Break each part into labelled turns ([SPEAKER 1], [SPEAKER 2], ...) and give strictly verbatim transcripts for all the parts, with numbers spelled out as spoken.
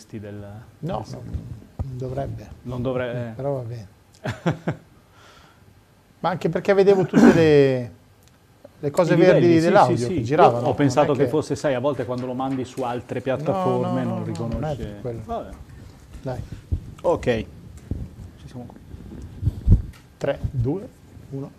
[SPEAKER 1] costi del...
[SPEAKER 2] No,
[SPEAKER 1] del...
[SPEAKER 2] no non dovrebbe.
[SPEAKER 1] Non dovrebbe... Eh.
[SPEAKER 2] Però va bene. Ma anche perché vedevo tutte le, le cose verdi dell'audio sì, sì, sì. che giravano.
[SPEAKER 1] Io ho pensato che... che fosse, sai, a volte quando lo mandi su altre piattaforme no, no, non no, riconosci.
[SPEAKER 2] Non è Vabbè. Dai.
[SPEAKER 1] Ok. Ci siamo.
[SPEAKER 2] tre, due, uno.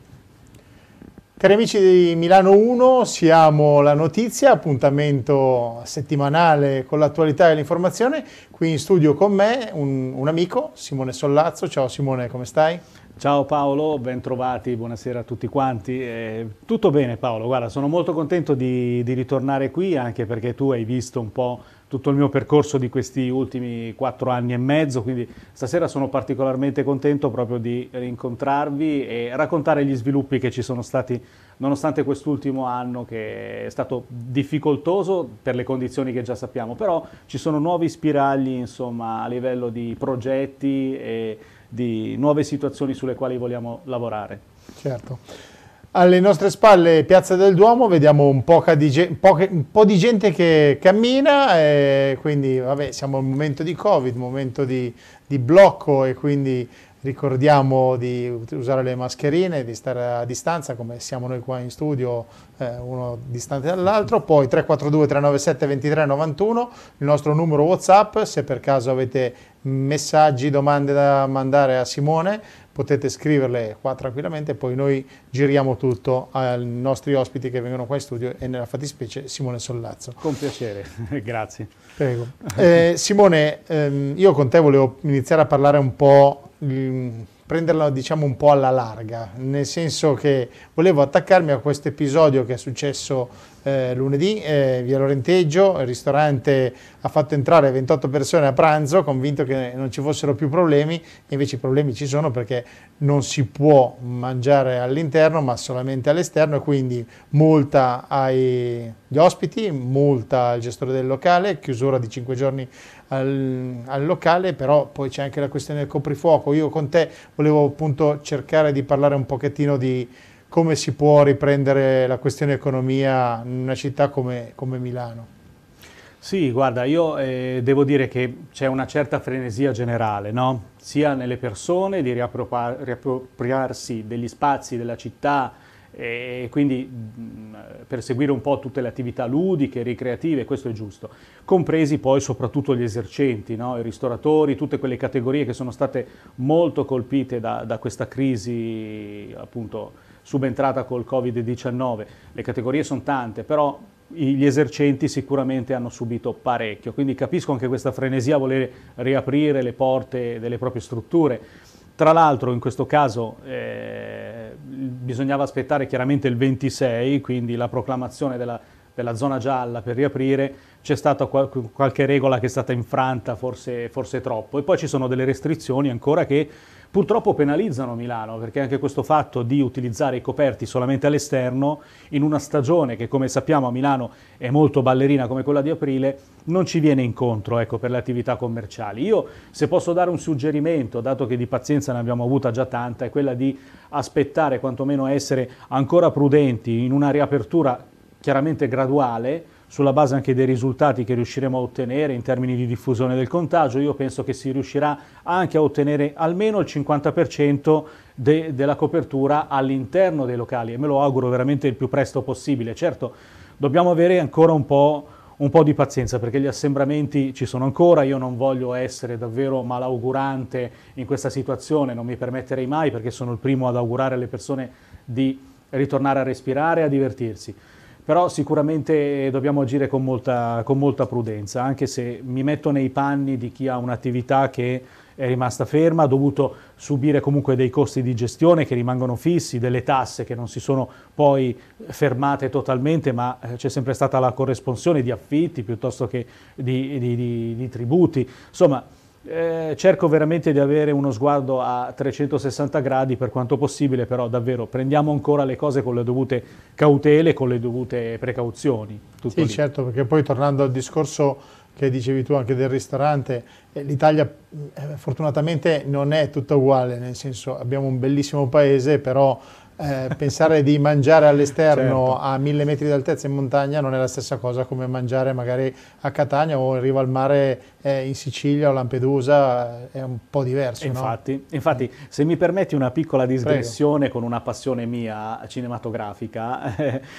[SPEAKER 2] Cari amici di Milano uno, siamo La Notizia, appuntamento settimanale con l'attualità e l'informazione. Qui in studio con me un, un amico, Simone Sollazzo. Ciao Simone, come stai?
[SPEAKER 1] Ciao Paolo, ben trovati, buonasera a tutti quanti. Eh, tutto bene Paolo, guarda, sono molto contento di, di ritornare qui, anche perché tu hai visto un po' tutto il mio percorso di questi ultimi quattro anni e mezzo, quindi stasera sono particolarmente contento proprio di rincontrarvi e raccontare gli sviluppi che ci sono stati nonostante quest'ultimo anno, che è stato difficoltoso per le condizioni che già sappiamo, però ci sono nuovi spiragli, insomma, a livello di progetti e di nuove situazioni sulle quali vogliamo lavorare.
[SPEAKER 2] Certo. Alle nostre spalle Piazza del Duomo, vediamo un po' di, poche, un po' di gente che cammina, e quindi vabbè, siamo in un momento di Covid, momento di, di blocco, e quindi ricordiamo di usare le mascherine, di stare a distanza come siamo noi qua in studio, eh, uno distante dall'altro. Poi tre quattro due tre nove sette due tre nove uno, il nostro numero WhatsApp, se per caso avete messaggi, domande da mandare a Simone, potete scriverle qua tranquillamente, poi noi giriamo tutto ai nostri ospiti che vengono qua in studio, e nella fattispecie Simone Sollazzo.
[SPEAKER 1] Con piacere, grazie.
[SPEAKER 2] Prego. Eh, Simone, ehm, io con te volevo iniziare a parlare un po', mh, prenderla diciamo un po' alla larga, nel senso che volevo attaccarmi a questo episodio che è successo eh, lunedì, eh, via Lorenteggio. Il ristorante ha fatto entrare ventotto persone a pranzo, convinto che non ci fossero più problemi, e invece i problemi ci sono, perché non si può mangiare all'interno ma solamente all'esterno, e quindi multa agli ospiti, multa al gestore del locale, chiusura di cinque giorni al, al locale. Però poi c'è anche la questione del coprifuoco. Io con te volevo appunto cercare di parlare un pochettino di come si può riprendere la questione economia in una città come, come Milano.
[SPEAKER 1] Sì, guarda, io eh, devo dire che c'è una certa frenesia generale, no? Sia nelle persone di riappropri- riappropriarsi degli spazi della città, e quindi mh, perseguire un po' tutte le attività ludiche, ricreative, questo è giusto, compresi poi soprattutto gli esercenti, no? I ristoratori, tutte quelle categorie che sono state molto colpite da, da questa crisi appunto subentrata col Covid diciannove. Le categorie sono tante, però gli esercenti sicuramente hanno subito parecchio, quindi capisco anche questa frenesia a voler riaprire le porte delle proprie strutture. Tra l'altro in questo caso eh, bisognava aspettare chiaramente il ventisei, quindi la proclamazione della, della zona gialla per riaprire. C'è stata qual- qualche regola che è stata infranta, forse, forse troppo, e poi ci sono delle restrizioni ancora che purtroppo penalizzano Milano, perché anche questo fatto di utilizzare i coperti solamente all'esterno in una stagione che, come sappiamo, a Milano è molto ballerina come quella di aprile, non ci viene incontro, ecco, per le attività commerciali. Io, se posso dare un suggerimento, dato che di pazienza ne abbiamo avuta già tanta, è quella di aspettare, quantomeno essere ancora prudenti in una riapertura chiaramente graduale, sulla base anche dei risultati che riusciremo a ottenere in termini di diffusione del contagio. Io penso che si riuscirà anche a ottenere almeno il cinquanta per cento de- della copertura all'interno dei locali, e me lo auguro veramente il più presto possibile. Certo, dobbiamo avere ancora un po', un po' di pazienza, perché gli assembramenti ci sono ancora. Io non voglio essere davvero malaugurante in questa situazione, non mi permetterei mai, perché sono il primo ad augurare alle persone di ritornare a respirare e a divertirsi. Però sicuramente dobbiamo agire con molta, con molta prudenza, anche se mi metto nei panni di chi ha un'attività che è rimasta ferma, ha dovuto subire comunque dei costi di gestione che rimangono fissi, delle tasse che non si sono poi fermate totalmente, ma c'è sempre stata la corresponsione di affitti piuttosto che di, di, di, di tributi. Insomma, Eh, cerco veramente di avere uno sguardo a trecentosessanta gradi per quanto possibile, però davvero prendiamo ancora le cose con le dovute cautele, con le dovute precauzioni. Tutto
[SPEAKER 2] sì,
[SPEAKER 1] lì.
[SPEAKER 2] certo, perché poi tornando al discorso che dicevi tu anche del ristorante, eh, l'Italia eh, fortunatamente non è tutta uguale, nel senso abbiamo un bellissimo paese, però eh, pensare di mangiare all'esterno
[SPEAKER 1] Certo.
[SPEAKER 2] a mille metri di altezza in montagna non è la stessa cosa come mangiare magari a Catania o in riva al mare eh, in Sicilia o Lampedusa, è un po' diverso.
[SPEAKER 1] Infatti,
[SPEAKER 2] no?
[SPEAKER 1] infatti, se mi permetti una piccola digressione con una passione mia cinematografica,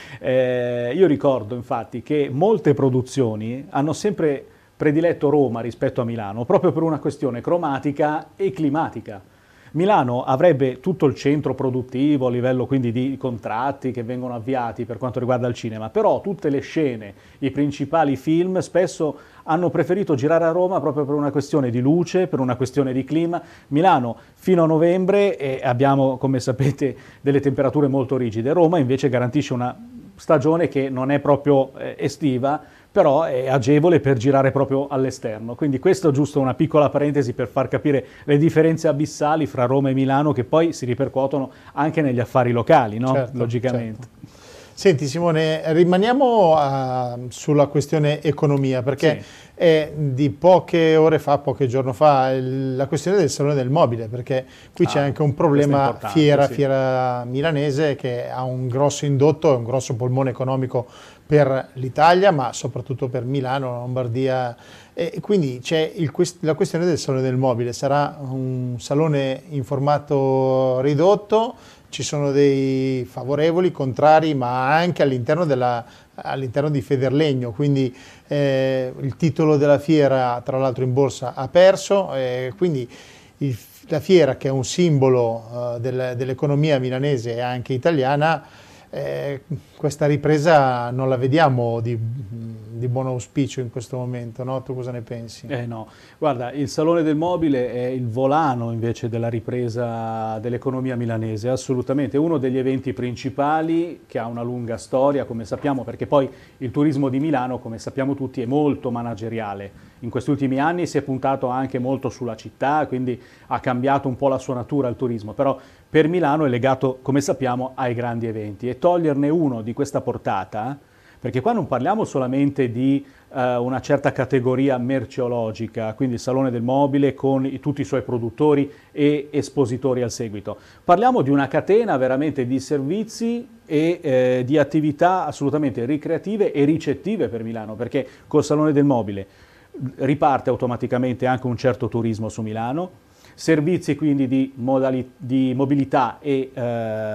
[SPEAKER 1] eh, io ricordo infatti che molte produzioni hanno sempre prediletto Roma rispetto a Milano, proprio per una questione cromatica e climatica. Milano avrebbe tutto il centro produttivo a livello quindi di contratti che vengono avviati per quanto riguarda il cinema, però tutte le scene, i principali film spesso hanno preferito girare a Roma proprio per una questione di luce, per una questione di clima. Milano fino a novembre e abbiamo, come sapete, delle temperature molto rigide. Roma invece garantisce una stagione che non è proprio eh, estiva, però è agevole per girare proprio all'esterno. Quindi questo è giusto una piccola parentesi per far capire le differenze abissali fra Roma e Milano che poi si ripercuotono anche negli affari locali, no?
[SPEAKER 2] Certo,
[SPEAKER 1] Logicamente.
[SPEAKER 2] certo. Senti Simone, rimaniamo uh, sulla questione economia, perché
[SPEAKER 1] Sì.
[SPEAKER 2] è di poche ore fa, qualche giorno fa, il, la questione del Salone del Mobile, perché qui ah, c'è anche un problema fiera, sì. fiera milanese che ha un grosso indotto, un grosso polmone economico per l'Italia, ma soprattutto per Milano, Lombardia, e quindi c'è il, la questione del Salone del Mobile. Sarà un salone in formato ridotto, ci sono dei favorevoli, contrari, ma anche all'interno all'interno di Federlegno, quindi eh, il titolo della fiera tra l'altro in borsa ha perso, eh, quindi il, la fiera che è un simbolo uh, del, dell'economia milanese e anche italiana, eh, questa ripresa non la vediamo di, di buon auspicio in questo momento, no? Tu cosa ne pensi?
[SPEAKER 1] Eh no, guarda, il Salone del Mobile è il volano invece della ripresa dell'economia milanese, assolutamente, è uno degli eventi principali che ha una lunga storia, come sappiamo, perché poi il turismo di Milano, come sappiamo tutti, è molto manageriale. In questi ultimi anni si è puntato anche molto sulla città, quindi ha cambiato un po' la sua natura il turismo, però per Milano è legato, come sappiamo, ai grandi eventi, e toglierne uno di questa portata, perché qua non parliamo solamente di eh, una certa categoria merceologica, quindi il Salone del Mobile con i, tutti i suoi produttori e espositori al seguito, parliamo di una catena veramente di servizi e eh, di attività assolutamente ricreative e ricettive per Milano, perché col Salone del Mobile riparte automaticamente anche un certo turismo su Milano, servizi quindi di, modali, di mobilità e eh,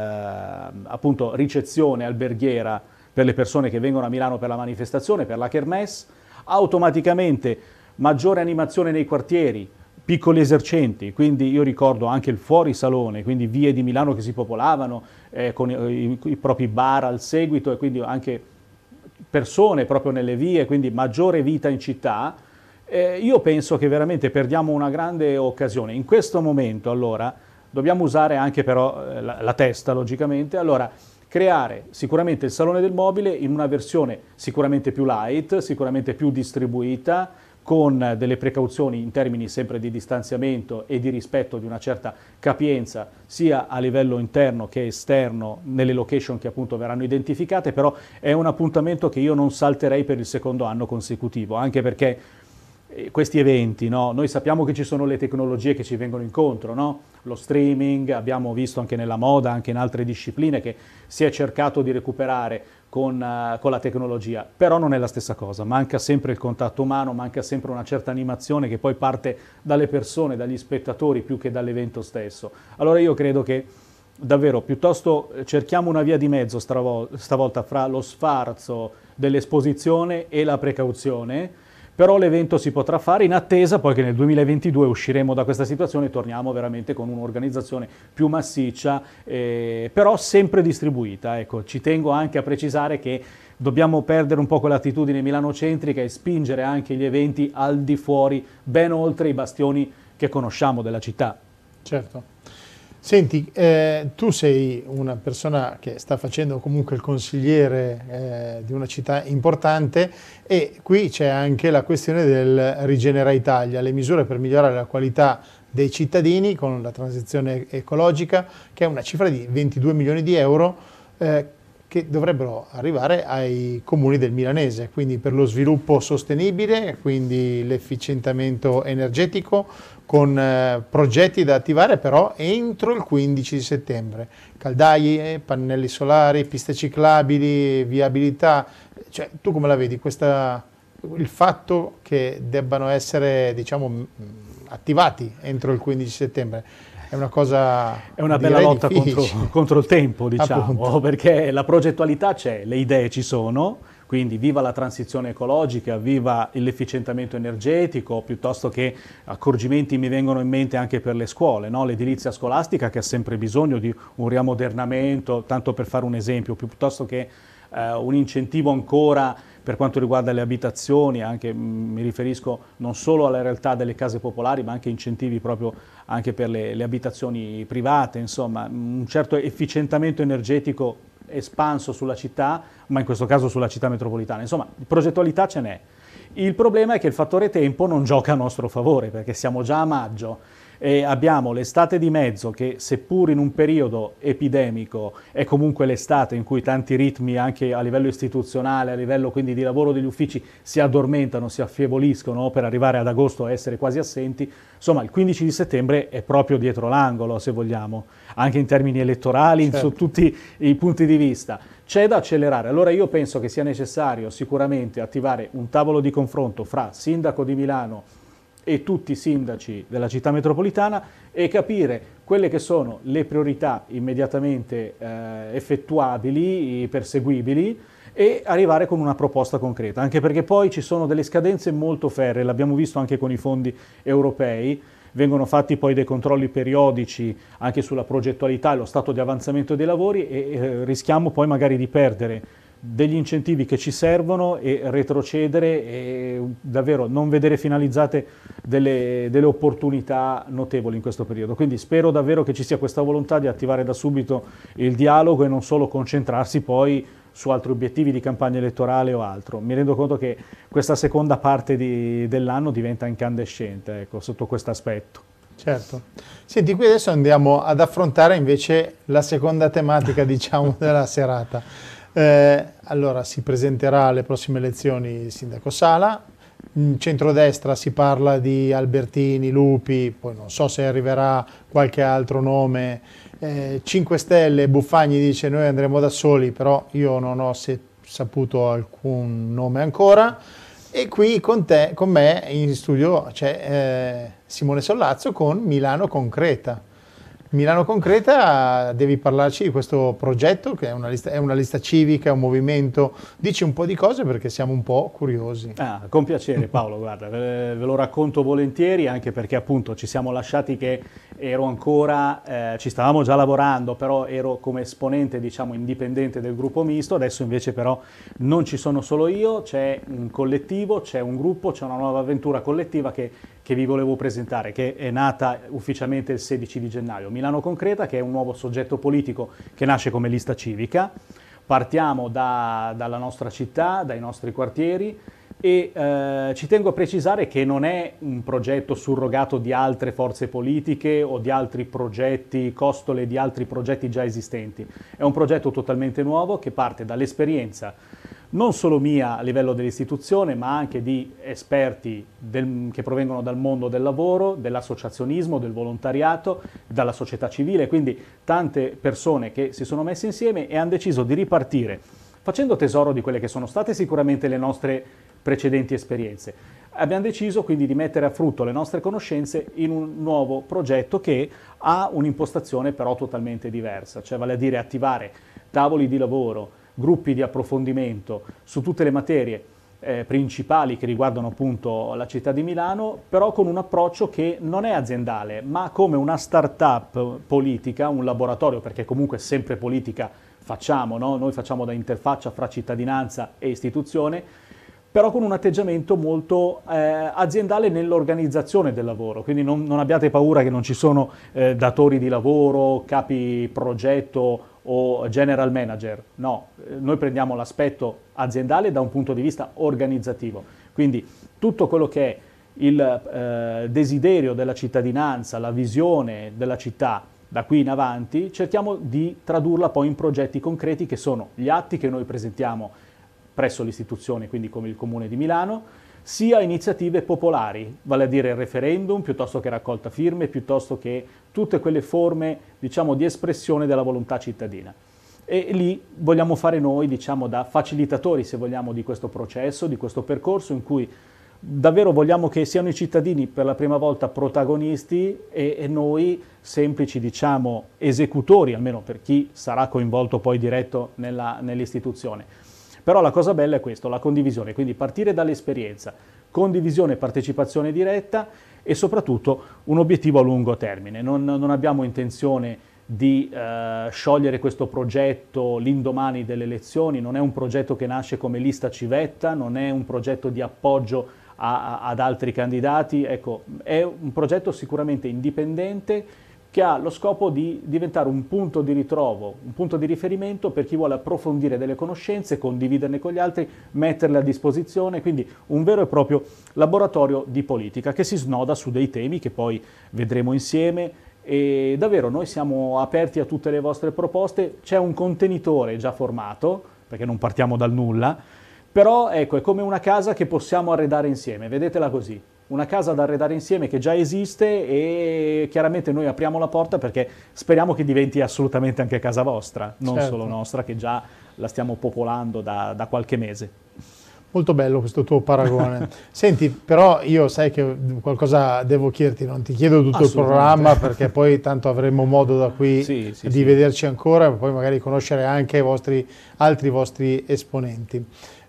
[SPEAKER 1] appunto ricezione alberghiera per le persone che vengono a Milano per la manifestazione, per la Kermesse, automaticamente maggiore animazione nei quartieri, piccoli esercenti, quindi io ricordo anche il fuorisalone, quindi vie di Milano che si popolavano eh, con i, i propri bar al seguito e quindi anche persone proprio nelle vie, quindi maggiore vita in città. Eh, io penso che veramente perdiamo una grande occasione. In questo momento, allora, dobbiamo usare anche però eh, la, la testa, logicamente, allora creare sicuramente il Salone del Mobile in una versione sicuramente più light, sicuramente più distribuita, con delle precauzioni in termini sempre di distanziamento e di rispetto di una certa capienza, sia a livello interno che esterno, nelle location che appunto verranno identificate, però è un appuntamento che io non salterei per il secondo anno consecutivo, anche perché questi eventi, no? Noi sappiamo che ci sono le tecnologie che ci vengono incontro, no? Lo streaming, abbiamo visto anche nella moda, anche in altre discipline che si è cercato di recuperare con, uh, con la tecnologia, però non è la stessa cosa, manca sempre il contatto umano, manca sempre una certa animazione che poi parte dalle persone, dagli spettatori più che dall'evento stesso. Allora io credo che davvero piuttosto cerchiamo una via di mezzo stavolta fra lo sfarzo dell'esposizione e la precauzione, però l'evento si potrà fare in attesa poi che nel duemilaventidue usciremo da questa situazione e torniamo veramente con un'organizzazione più massiccia, eh, però sempre distribuita. Ecco, ci tengo anche a precisare che dobbiamo perdere un po' quell'attitudine milanocentrica e spingere anche gli eventi al di fuori, ben oltre i bastioni che conosciamo della città.
[SPEAKER 2] Certo. Senti, eh, tu sei una persona che sta facendo comunque il consigliere eh, di una città importante e qui c'è anche la questione del Rigenera Italia, le misure per migliorare la qualità dei cittadini con la transizione ecologica, che è una cifra di ventidue milioni di euro, eh, che dovrebbero arrivare ai comuni del Milanese, quindi per lo sviluppo sostenibile, quindi l'efficientamento energetico, con eh, progetti da attivare però entro il quindici di settembre. Caldaie, pannelli solari, piste ciclabili, viabilità. Cioè, tu come la vedi questa, il fatto che debbano essere, diciamo, attivati entro il quindici settembre? È una cosa,
[SPEAKER 1] è una bella lotta contro, contro il tempo, diciamo,
[SPEAKER 2] appunto,
[SPEAKER 1] perché la progettualità c'è, le idee ci sono, quindi viva la transizione ecologica, viva l'efficientamento energetico, piuttosto che accorgimenti mi vengono in mente anche per le scuole, no? L'edilizia scolastica che ha sempre bisogno di un riammodernamento, tanto per fare un esempio, piuttosto che eh, un incentivo ancora per quanto riguarda le abitazioni, anche, mh, mi riferisco non solo alla realtà delle case popolari, ma anche incentivi proprio anche per le, le abitazioni private, insomma, un certo efficientamento energetico espanso sulla città, ma in questo caso sulla città metropolitana. Insomma, progettualità ce n'è. Il problema è che il fattore tempo non gioca a nostro favore, perché siamo già a maggio e abbiamo l'estate di mezzo che, seppur in un periodo epidemico, è comunque l'estate in cui tanti ritmi anche a livello istituzionale, a livello quindi di lavoro degli uffici, si addormentano, si affievoliscono per arrivare ad agosto a essere quasi assenti. Insomma, il quindici di settembre è proprio dietro l'angolo, se vogliamo, anche in termini elettorali, certo, su tutti i punti di vista. C'è da accelerare. Allora io penso che sia necessario sicuramente attivare un tavolo di confronto fra sindaco di Milano e tutti i sindaci della città metropolitana e capire quelle che sono le priorità immediatamente eh, effettuabili, perseguibili, e arrivare con una proposta concreta, anche perché poi ci sono delle scadenze molto ferree, l'abbiamo visto anche con i fondi europei, vengono fatti poi dei controlli periodici anche sulla progettualità e lo stato di avanzamento dei lavori e eh, rischiamo poi magari di perdere degli incentivi che ci servono e retrocedere e davvero non vedere finalizzate delle, delle opportunità notevoli in questo periodo. Quindi spero davvero che ci sia questa volontà di attivare da subito il dialogo e non solo concentrarsi poi su altri obiettivi di campagna elettorale o altro. Mi rendo conto che questa seconda parte di, dell'anno diventa incandescente, ecco, sotto questo aspetto.
[SPEAKER 2] Certo. Senti, qui adesso andiamo ad affrontare invece la seconda tematica, diciamo, della serata. Eh, allora, si presenterà alle prossime elezioni il sindaco Sala, in centrodestra si parla di Albertini, Lupi, poi non so se arriverà qualche altro nome, eh, cinque Stelle, Buffagni dice noi andremo da soli, però io non ho se, saputo alcun nome ancora, e qui con te, con me in studio c'è eh, Simone Sollazzo con Milano Concreta. Milano Concreta, devi parlarci di questo progetto che è una lista, è una lista civica, è un movimento. Dici un po' di cose perché siamo un po' curiosi.
[SPEAKER 1] Ah, con piacere Paolo, guarda, ve, ve lo racconto volentieri, anche perché appunto ci siamo lasciati che ero ancora, eh, ci stavamo già lavorando, però ero come esponente, diciamo, indipendente del gruppo misto. Adesso invece però non ci sono solo io, c'è un collettivo, c'è un gruppo, c'è una nuova avventura collettiva che, che vi volevo presentare, che è nata ufficialmente il sedici di gennaio. Milano Concreta, che è un nuovo soggetto politico che nasce come lista civica. Partiamo da, dalla nostra città, dai nostri quartieri, e eh, ci tengo a precisare che non è un progetto surrogato di altre forze politiche o di altri progetti, costole di altri progetti già esistenti. È un progetto totalmente nuovo che parte dall'esperienza non solo mia a livello dell'istituzione, ma anche di esperti del, che provengono dal mondo del lavoro, dell'associazionismo, del volontariato, dalla società civile, quindi tante persone che si sono messe insieme e hanno deciso di ripartire facendo tesoro di quelle che sono state sicuramente le nostre precedenti esperienze. Abbiamo deciso quindi di mettere a frutto le nostre conoscenze in un nuovo progetto che ha un'impostazione però totalmente diversa, cioè vale a dire attivare tavoli di lavoro, gruppi di approfondimento su tutte le materie eh, principali che riguardano appunto la città di Milano, però con un approccio che non è aziendale, ma come una start-up politica, un laboratorio, perché comunque sempre politica facciamo, no? Noi facciamo da interfaccia fra cittadinanza e istituzione, però con un atteggiamento molto eh, aziendale nell'organizzazione del lavoro, quindi non, non abbiate paura che non ci sono eh, datori di lavoro, capi progetto o general manager, no, noi prendiamo l'aspetto aziendale da un punto di vista organizzativo, quindi tutto quello che è il eh, desiderio della cittadinanza, la visione della città da qui in avanti cerchiamo di tradurla poi in progetti concreti che sono gli atti che noi presentiamo presso l'istituzione, quindi come il Comune di Milano, sia iniziative popolari, vale a dire il referendum, piuttosto che raccolta firme, piuttosto che tutte quelle forme, diciamo, di espressione della volontà cittadina. E lì vogliamo fare noi, diciamo, da facilitatori, se vogliamo, di questo processo, di questo percorso in cui davvero vogliamo che siano i cittadini per la prima volta protagonisti e, e noi semplici, diciamo, esecutori, almeno per chi sarà coinvolto poi diretto nella, nell'istituzione. Però la cosa bella è questo, la condivisione, quindi partire dall'esperienza, condivisione e partecipazione diretta e soprattutto un obiettivo a lungo termine. Non, non abbiamo intenzione di eh, sciogliere questo progetto l'indomani delle elezioni, non è un progetto che nasce come lista civetta, non è un progetto di appoggio a, a, ad altri candidati, ecco, è un progetto sicuramente indipendente che ha lo scopo di diventare un punto di ritrovo, un punto di riferimento per chi vuole approfondire delle conoscenze, condividerne con gli altri, metterle a disposizione, quindi un vero e proprio laboratorio di politica che si snoda su dei temi che poi vedremo insieme e davvero noi siamo aperti a tutte le vostre proposte, c'è un contenitore già formato, perché non partiamo dal nulla, però ecco, è come una casa che possiamo arredare insieme, vedetela così. Una casa da arredare insieme che già esiste e chiaramente noi apriamo la porta perché speriamo che diventi assolutamente anche casa vostra, non
[SPEAKER 2] certo.
[SPEAKER 1] solo nostra, che già la stiamo popolando da, da qualche mese.
[SPEAKER 2] Molto bello questo tuo paragone. Senti, però io sai che qualcosa devo chiederti, non ti chiedo tutto il programma perché poi tanto avremo modo da qui sì, sì, di sì. vederci ancora e poi magari conoscere anche i vostri, altri vostri esponenti.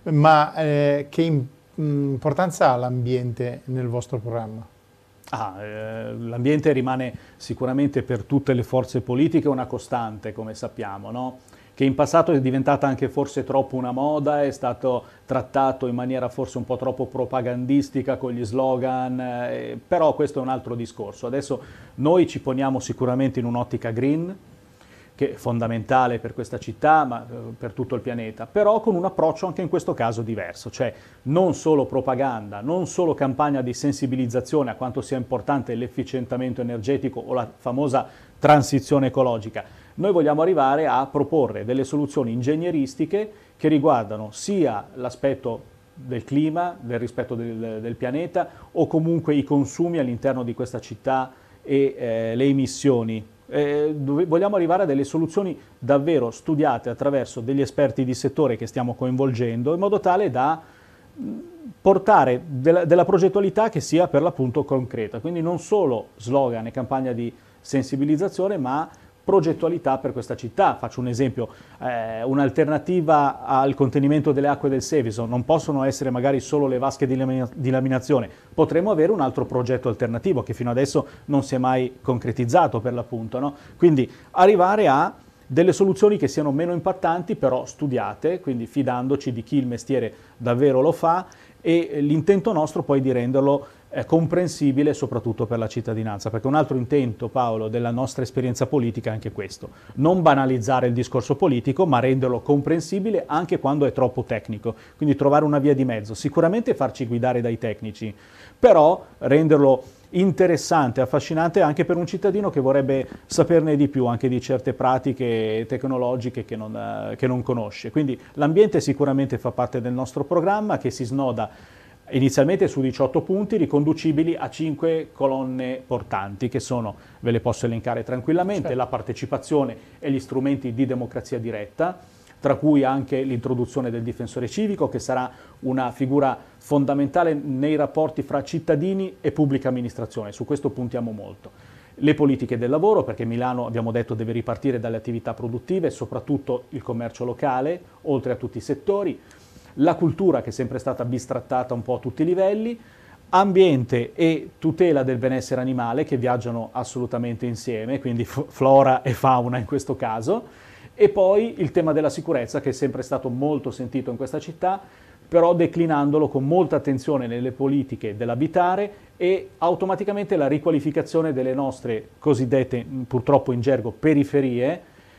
[SPEAKER 2] Ma eh, che importanza ha l'ambiente nel vostro programma?
[SPEAKER 1] Ah, eh, l'ambiente rimane sicuramente per tutte le forze politiche una costante, come sappiamo, no? Che in passato è diventata anche forse troppo una moda, è stato trattato in maniera forse un po' troppo propagandistica con gli slogan, eh, però questo è un altro discorso. Adesso noi ci poniamo sicuramente in un'ottica green, che è fondamentale per questa città, ma per tutto il pianeta, però con un approccio anche in questo caso diverso, cioè non solo propaganda, non solo campagna di sensibilizzazione a quanto sia importante l'efficientamento energetico o la famosa transizione ecologica. Noi vogliamo arrivare a proporre delle soluzioni ingegneristiche che riguardano sia l'aspetto del clima, del rispetto del, del pianeta o comunque i consumi all'interno di questa città e eh, le emissioni. Eh, dove vogliamo arrivare a delle soluzioni davvero studiate attraverso degli esperti di settore che stiamo coinvolgendo in modo tale da portare della, della progettualità che sia per l'appunto concreta, quindi non solo slogan e campagna di sensibilizzazione ma progettualità per questa città. Faccio un esempio, eh, un'alternativa al contenimento delle acque del Seviso non possono essere magari solo le vasche di, lamina di laminazione, potremmo avere un altro progetto alternativo che fino adesso non si è mai concretizzato per l'appunto, no? Quindi arrivare a delle soluzioni che siano meno impattanti però studiate, quindi fidandoci di chi il mestiere davvero lo fa e l'intento nostro poi di renderlo è comprensibile soprattutto per la cittadinanza, perché un altro intento, Paolo, della nostra esperienza politica è anche questo, non banalizzare il discorso politico ma renderlo comprensibile anche quando è troppo tecnico, quindi trovare una via di mezzo, sicuramente farci guidare dai tecnici, però renderlo interessante, affascinante anche per un cittadino che vorrebbe saperne di più anche di certe pratiche tecnologiche che non, eh, che non conosce. Quindi l'ambiente sicuramente fa parte del nostro programma che si snoda inizialmente su diciotto punti riconducibili a cinque colonne portanti che sono, ve le posso elencare tranquillamente, certo. La partecipazione e gli strumenti di democrazia diretta, tra cui anche l'introduzione del difensore civico che sarà una figura fondamentale nei rapporti fra cittadini e pubblica amministrazione, su questo puntiamo molto. Le politiche del lavoro, perché Milano, abbiamo detto, deve ripartire dalle attività produttive, soprattutto il commercio locale, oltre a tutti i settori, la cultura che è sempre stata bistrattata un po' a tutti i livelli, ambiente e tutela del benessere animale che viaggiano assolutamente insieme, quindi flora e fauna in questo caso, e poi il tema della sicurezza che è sempre stato molto sentito in questa città, però declinandolo con molta attenzione nelle politiche dell'abitare e automaticamente la riqualificazione delle nostre cosiddette, purtroppo in gergo, periferie,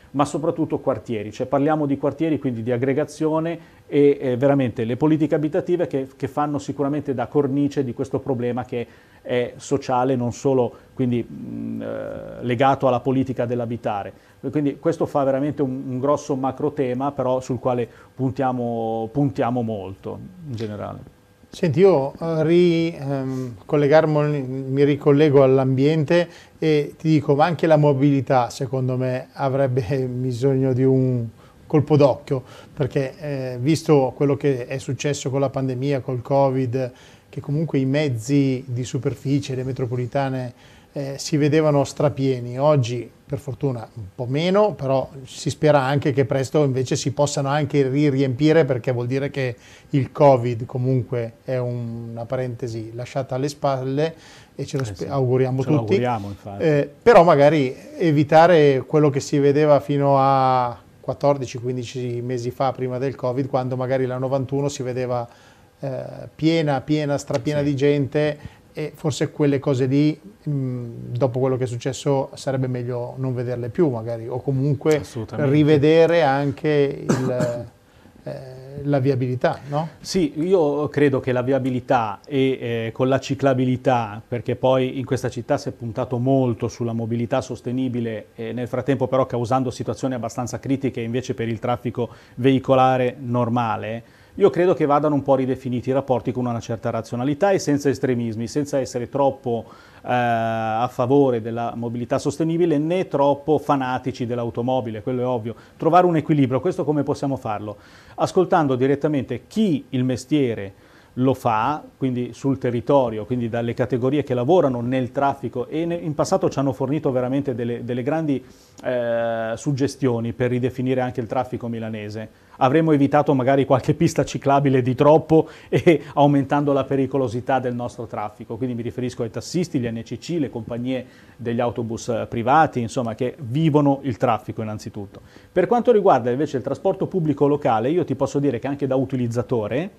[SPEAKER 1] ma soprattutto quartieri, cioè parliamo di quartieri, quindi di aggregazione e eh, veramente le politiche abitative che, che fanno sicuramente da cornice di questo problema che è sociale, non solo quindi, mh, eh, legato alla politica dell'abitare. Quindi questo fa veramente un, un grosso macro tema, però sul quale puntiamo, puntiamo molto in generale.
[SPEAKER 2] Senti, io uh, ri, um, mi ricollego all'ambiente e ti dico, ma anche la mobilità secondo me avrebbe bisogno di un colpo d'occhio, perché eh, visto quello che è successo con la pandemia, col Covid, che comunque i mezzi di superficie, le metropolitane eh, si vedevano strapieni, oggi per fortuna un po' meno, però si spera anche che presto invece si possano anche riempire, perché vuol dire che il Covid comunque è una parentesi lasciata alle spalle e ce lo eh sì, auguriamo ce tutti,
[SPEAKER 1] lo auguriamo,
[SPEAKER 2] eh, però magari evitare quello che si vedeva fino a quattordici quindici mesi fa, prima del Covid, quando magari la novantuno si vedeva eh, piena, piena, strapiena sì. di gente, e forse quelle cose lì, mh, dopo quello che è successo, sarebbe meglio non vederle più magari, o comunque rivedere anche il, eh, la viabilità, no?
[SPEAKER 1] Sì, io credo che la viabilità e eh, con la ciclabilità, perché poi in questa città si è puntato molto sulla mobilità sostenibile, e nel frattempo però causando situazioni abbastanza critiche invece per il traffico veicolare normale. Io credo che vadano un po' ridefiniti i rapporti con una certa razionalità e senza estremismi, senza essere troppo eh, a favore della mobilità sostenibile né troppo fanatici dell'automobile, quello è ovvio. Trovare un equilibrio, questo come possiamo farlo? Ascoltando direttamente chi il mestiere lo fa, quindi sul territorio, quindi dalle categorie che lavorano nel traffico, e in passato ci hanno fornito veramente delle, delle grandi eh, suggestioni per ridefinire anche il traffico milanese. Avremmo evitato magari qualche pista ciclabile di troppo e aumentando la pericolosità del nostro traffico, quindi mi riferisco ai tassisti, gli N C C, le compagnie degli autobus privati, insomma, che vivono il traffico innanzitutto. Per quanto riguarda invece il trasporto pubblico locale, io ti posso dire che anche da utilizzatore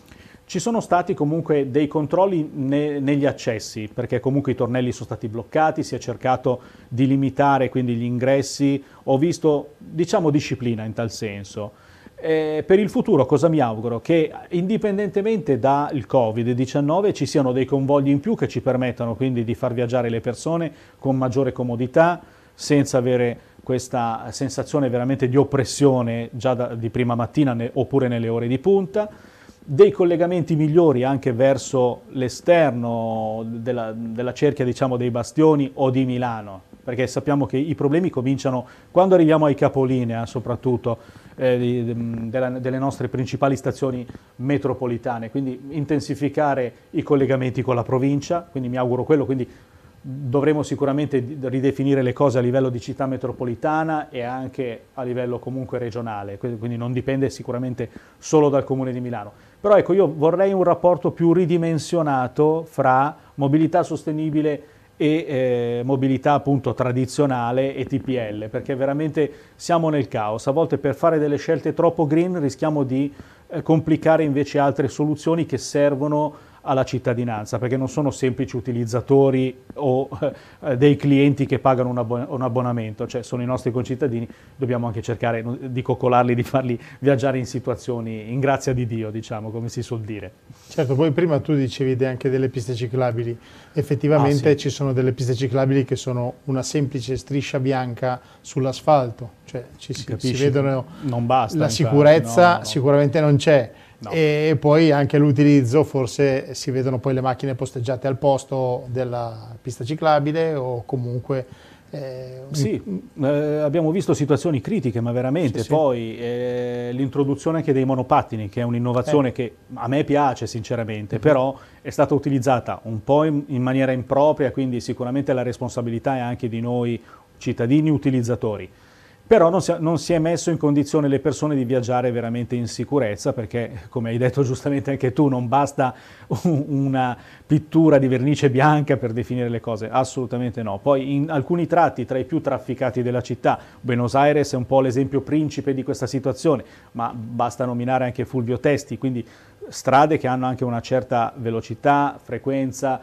[SPEAKER 1] ci sono stati comunque dei controlli ne, negli accessi, perché comunque i tornelli sono stati bloccati, si è cercato di limitare quindi gli ingressi, ho visto, diciamo, disciplina in tal senso. Eh, per il futuro cosa mi auguro? Che indipendentemente dal Covid diciannove ci siano dei convogli in più che ci permettano quindi di far viaggiare le persone con maggiore comodità, senza avere questa sensazione veramente di oppressione già da, di prima mattina ne, oppure nelle ore di punta, dei collegamenti migliori anche verso l'esterno della, della cerchia, diciamo, dei bastioni o di Milano, perché sappiamo che i problemi cominciano quando arriviamo ai capolinea, soprattutto eh, di, de, della, delle nostre principali stazioni metropolitane, quindi intensificare i collegamenti con la provincia, quindi mi auguro quello, quindi dovremo sicuramente ridefinire le cose a livello di città metropolitana e anche a livello comunque regionale, quindi non dipende sicuramente solo dal Comune di Milano. Però ecco, io vorrei un rapporto più ridimensionato fra mobilità sostenibile e eh, mobilità appunto tradizionale e T P L, perché veramente siamo nel caos. A volte per fare delle scelte troppo green rischiamo di eh, complicare invece altre soluzioni che servono alla cittadinanza, perché non sono semplici utilizzatori o eh, dei clienti che pagano un, abbon un abbonamento, cioè sono i nostri concittadini, dobbiamo anche cercare di coccolarli, di farli viaggiare in situazioni in grazia di Dio, diciamo, come si suol dire.
[SPEAKER 2] Certo, poi prima tu dicevi anche delle piste ciclabili, effettivamente ah, sì. Ci sono delle piste ciclabili che sono una semplice striscia bianca sull'asfalto, cioè ci si, si vedono,
[SPEAKER 1] non basta,
[SPEAKER 2] la sicurezza
[SPEAKER 1] no, no.
[SPEAKER 2] sicuramente non c'è.
[SPEAKER 1] No.
[SPEAKER 2] E poi anche l'utilizzo, forse si vedono poi le macchine posteggiate al posto della pista ciclabile o comunque...
[SPEAKER 1] Eh, sì, eh, abbiamo visto situazioni critiche, ma veramente, sì, poi sì. eh, l'introduzione anche dei monopattini, che è un'innovazione eh. che a me piace sinceramente, mm-hmm. però è stata utilizzata un po' in, in maniera impropria, quindi sicuramente la responsabilità è anche di noi cittadini utilizzatori. Però non si, non si è messo in condizione le persone di viaggiare veramente in sicurezza, perché, come hai detto giustamente anche tu, non basta un, una pittura di vernice bianca per definire le cose, assolutamente no. Poi in alcuni tratti tra i più trafficati della città, Buenos Aires è un po' l'esempio principe di questa situazione, ma basta nominare anche Fulvio Testi, quindi strade che hanno anche una certa velocità, frequenza,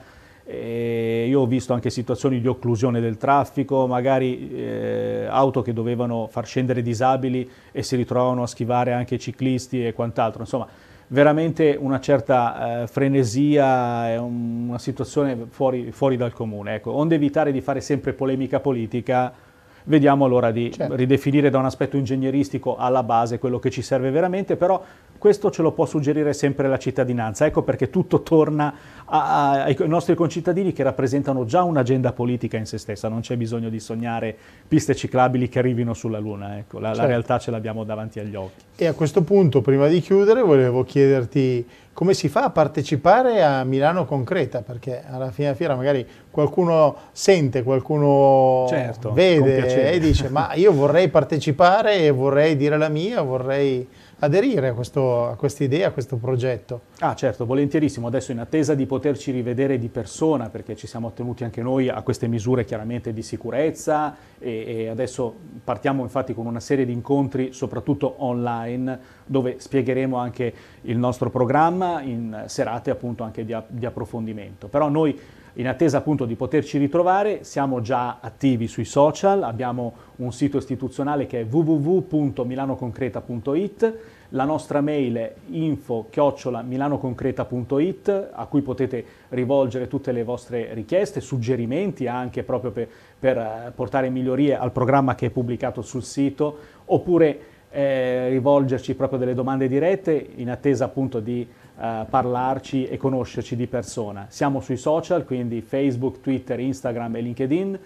[SPEAKER 1] E io ho visto anche situazioni di occlusione del traffico, magari eh, auto che dovevano far scendere disabili e si ritrovavano a schivare anche ciclisti e quant'altro. Insomma, veramente una certa eh, frenesia, è un, una situazione fuori, fuori dal comune. Ecco, onde evitare di fare sempre polemica politica, vediamo allora di certo. ridefinire da un aspetto ingegneristico alla base quello che ci serve veramente, però questo ce lo può suggerire sempre la cittadinanza. Ecco perché tutto torna a, a, ai nostri concittadini che rappresentano già un'agenda politica in se stessa, non c'è bisogno di sognare piste ciclabili che arrivino sulla Luna, ecco, la, certo. la realtà ce l'abbiamo davanti agli occhi.
[SPEAKER 2] E a questo punto, prima di chiudere, volevo chiederti come si fa a partecipare a Milano Concreta, perché alla fine della fiera magari qualcuno sente, qualcuno
[SPEAKER 1] certo,
[SPEAKER 2] vede e dice ma io vorrei partecipare e vorrei dire la mia, vorrei aderire a, questo, a questa idea, a questo progetto.
[SPEAKER 1] Ah certo, volentierissimo. Adesso in attesa di poterci rivedere di persona, perché ci siamo attenuti anche noi a queste misure chiaramente di sicurezza e, e adesso partiamo infatti con una serie di incontri soprattutto online dove spiegheremo anche il nostro programma in serate appunto anche di, di approfondimento. Però noi in attesa appunto di poterci ritrovare siamo già attivi sui social, abbiamo un sito istituzionale che è w w w punto milanoconcreta punto i t, la nostra mail è info chiocciola milanoconcreta punto i t a cui potete rivolgere tutte le vostre richieste, suggerimenti anche proprio per, per portare migliorie al programma che è pubblicato sul sito, oppure eh, rivolgerci proprio delle domande dirette in attesa appunto di Uh, parlarci e conoscerci di persona. Siamo sui social, quindi Facebook, Twitter, Instagram e LinkedIn,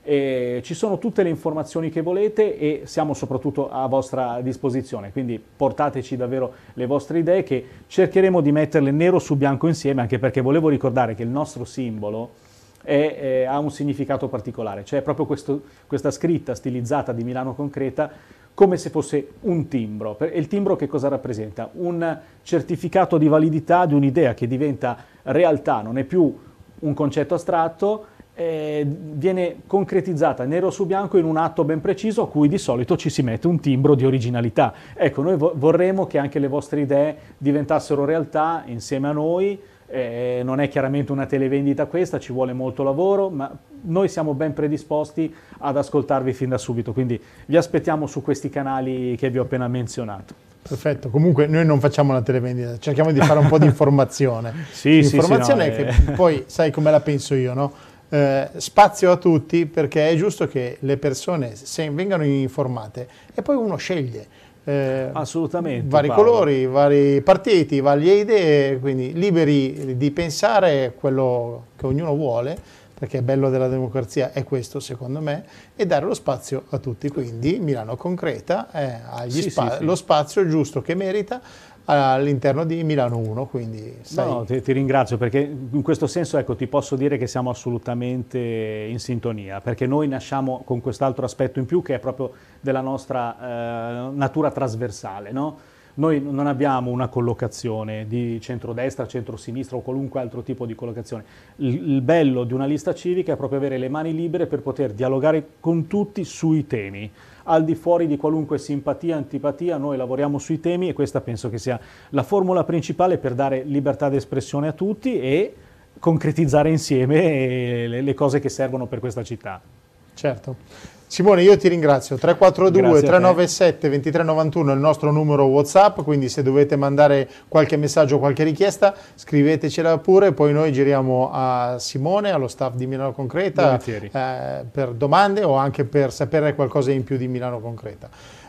[SPEAKER 1] e ci sono tutte le informazioni che volete e siamo soprattutto a vostra disposizione, quindi portateci davvero le vostre idee che cercheremo di metterle nero su bianco insieme, anche perché volevo ricordare che il nostro simbolo è, è, ha un significato particolare, cioè proprio questo, questa scritta stilizzata di Milano Concreta come se fosse un timbro. E il timbro che cosa rappresenta? Un certificato di validità di un'idea che diventa realtà, non è più un concetto astratto, eh, viene concretizzata nero su bianco in un atto ben preciso a cui di solito ci si mette un timbro di originalità. Ecco, noi vo- vorremmo che anche le vostre idee diventassero realtà insieme a noi. Eh, non è chiaramente una televendita questa, ci vuole molto lavoro, ma noi siamo ben predisposti ad ascoltarvi fin da subito, quindi vi aspettiamo su questi canali che vi ho appena menzionato.
[SPEAKER 2] Perfetto, comunque noi non facciamo una televendita, cerchiamo di fare un po' di informazione.
[SPEAKER 1] sì,
[SPEAKER 2] informazione
[SPEAKER 1] sì, sì, no,
[SPEAKER 2] che
[SPEAKER 1] eh...
[SPEAKER 2] poi sai come la penso io, no? Eh, spazio a tutti, perché è giusto che le persone se vengano informate e poi uno sceglie.
[SPEAKER 1] Eh, Assolutamente.
[SPEAKER 2] Vari
[SPEAKER 1] Paolo.
[SPEAKER 2] colori, vari partiti, varie idee, quindi liberi di pensare quello che ognuno vuole, perché è bello della democrazia è questo secondo me, e dare lo spazio a tutti, quindi Milano Concreta è agli
[SPEAKER 1] sì,
[SPEAKER 2] spa-
[SPEAKER 1] sì, sì.
[SPEAKER 2] lo spazio giusto che merita all'interno di Milano uno, quindi sai...
[SPEAKER 1] No, ti, ti ringrazio perché in questo senso ecco, ti posso dire che siamo assolutamente in sintonia, perché noi nasciamo con quest'altro aspetto in più che è proprio della nostra eh, natura trasversale, no? Noi non abbiamo una collocazione di centrodestra, centrosinistra o qualunque altro tipo di collocazione. Il, il bello di una lista civica è proprio avere le mani libere per poter dialogare con tutti sui temi. Al di fuori di qualunque simpatia, antipatia, noi lavoriamo sui temi e questa penso che sia la formula principale per dare libertà d'espressione a tutti e concretizzare insieme le, le cose che servono per questa città.
[SPEAKER 2] Certo. Simone, io ti ringrazio. tre quattro due tre nove sette due tre nove uno è il nostro numero WhatsApp, quindi se dovete mandare qualche messaggio o qualche richiesta scrivetecela pure, poi noi giriamo a Simone, allo staff di Milano Concreta eh, per domande o anche per sapere qualcosa in più di Milano Concreta.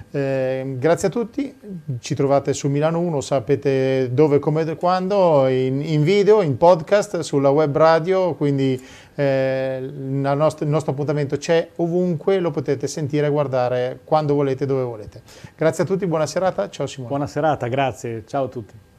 [SPEAKER 2] Eh, grazie a tutti, ci trovate su Milano uno, sapete dove, come e quando, in, in video, in podcast, sulla web radio, quindi eh, il, nostro, il nostro appuntamento c'è ovunque, lo potete sentire e guardare quando volete, dove volete. Grazie a tutti, buona serata, ciao Simone.
[SPEAKER 1] Buona serata, grazie, ciao a tutti.